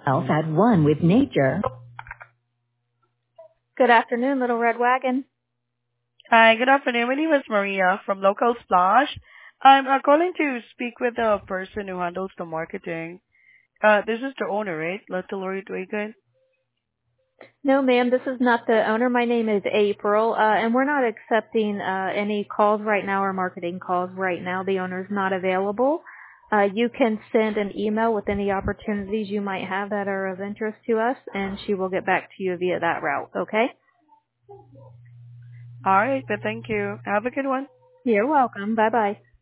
Health at one with nature. Good afternoon, Little Red Wagon. Hi, good afternoon. My name is Maria from Local Splash. I'm calling to speak with the person who handles the marketing. This is the owner, right? Little Red Wagon. No, ma'am, this is not the owner. My name is April, and we're not accepting any calls right now or marketing calls right now. The owner's not available. You can send an email with any opportunities you might have that are of interest to us, and she will get back to you via that route, okay? All right, but thank you. Have a good one. You're welcome. Bye-bye.